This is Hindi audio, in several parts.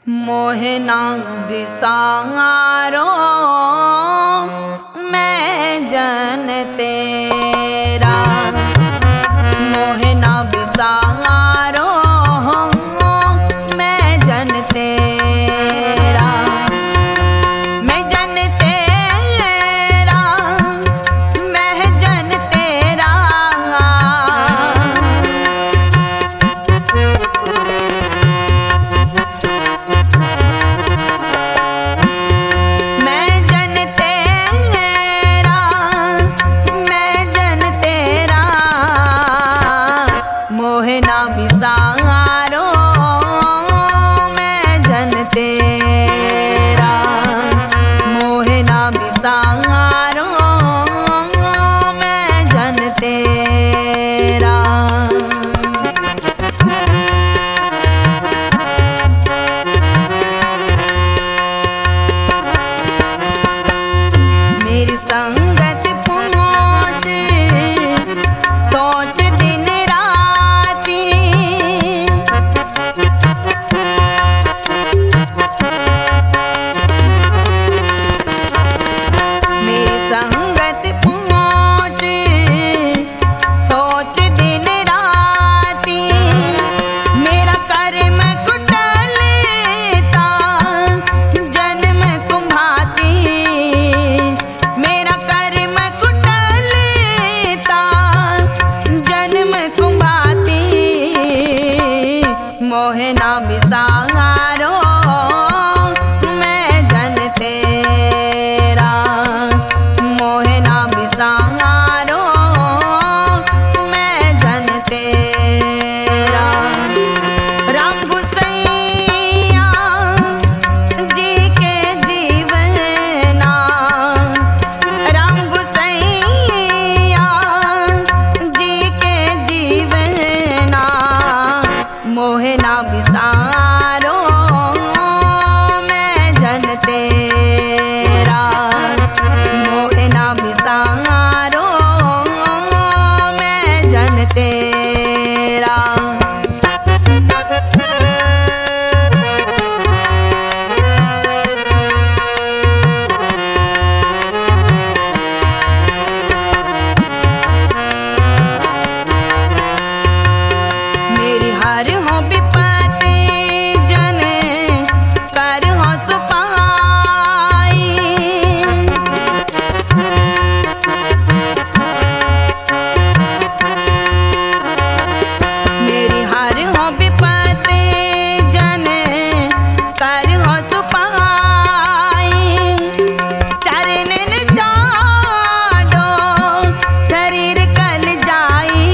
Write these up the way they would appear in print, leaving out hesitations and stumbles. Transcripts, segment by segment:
मोहना बिसारो मैं जन तेरा, मोहना बिसारो मैं जन तेरा, मैं जन तेरा, मैं जन तेरा, मैं जन तेरा, मैं जन तेरा, मोहना बिसारो मैं जन तेरा, मोहना बिसारो मैं जन तेरा। मेरी संगत पहुँच सोच दिन राती, मेरी संगत पहुँच सोच दिन राती, मेरा कर्म कुटलता जन्म कुम्भाती, मेरा कर्म कुटलता जन्म कुम्भाती, मोहना बिसारो मैं जन तेरा, मोहना बिसारो मैं जन तेरा। राम गुसैया जी के जीवना, राम गुसैया जी के जीवना, मोहना बिसारो मैं जन तेरा, मोहना बिसारो मैं जन तेरा। मेरी हर हो विपत्ति जन कर हो सुपाई, मेरी हर हो विपत्ति जन कर हो सुपाई, चरणन चाडो शरीर कल जाई,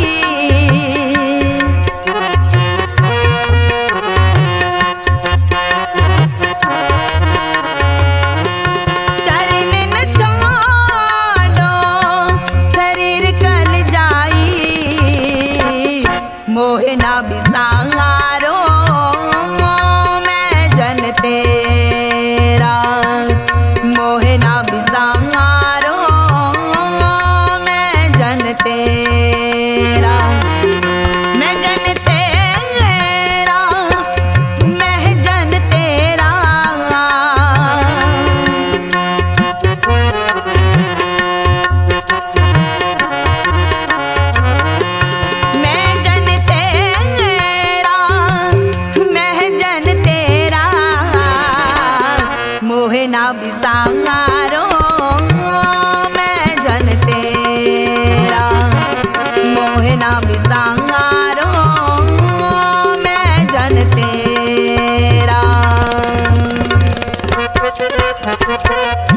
चरणन चाडो शरीर कल जाई, मोहना बिसारो मैं जन तेरा, मोहना बिसारो मैं जन तेरा, मैं जन तेरा, मैं जन तेरा, मैं जन तेरा, मैं जन तेरा, मोहना बिसारो मैं जन तेरा, मोहना बिसारो मैं जन तेरा।